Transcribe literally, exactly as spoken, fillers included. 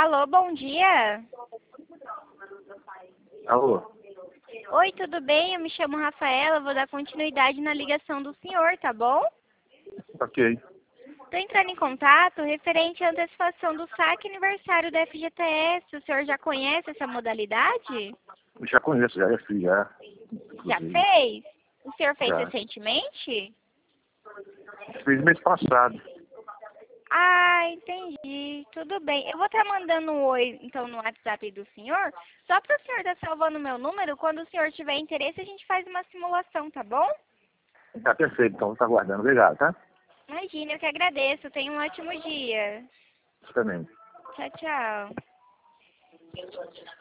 Alô, bom dia. Alô? Oi, tudo bem? Eu me chamo Rafaela, vou dar continuidade na ligação do senhor, tá bom? Ok. Estou entrando em contato referente à antecipação do saque aniversário da F G T S. O senhor já conhece essa modalidade? Já conheço, já fiz, já. Já Inclusive. fez? O senhor fez Já. recentemente? Fiz mês passado. Ah, entendi. Tudo bem. Eu vou estar mandando um oi, então, no WhatsApp do senhor, só para o senhor estar salvando o meu número. Quando o senhor tiver interesse, a gente faz uma simulação, tá bom? Tá perfeito, então tá aguardando. Obrigado, tá? Imagina, eu que agradeço. Tenha um ótimo dia. Você também. Tchau, tchau.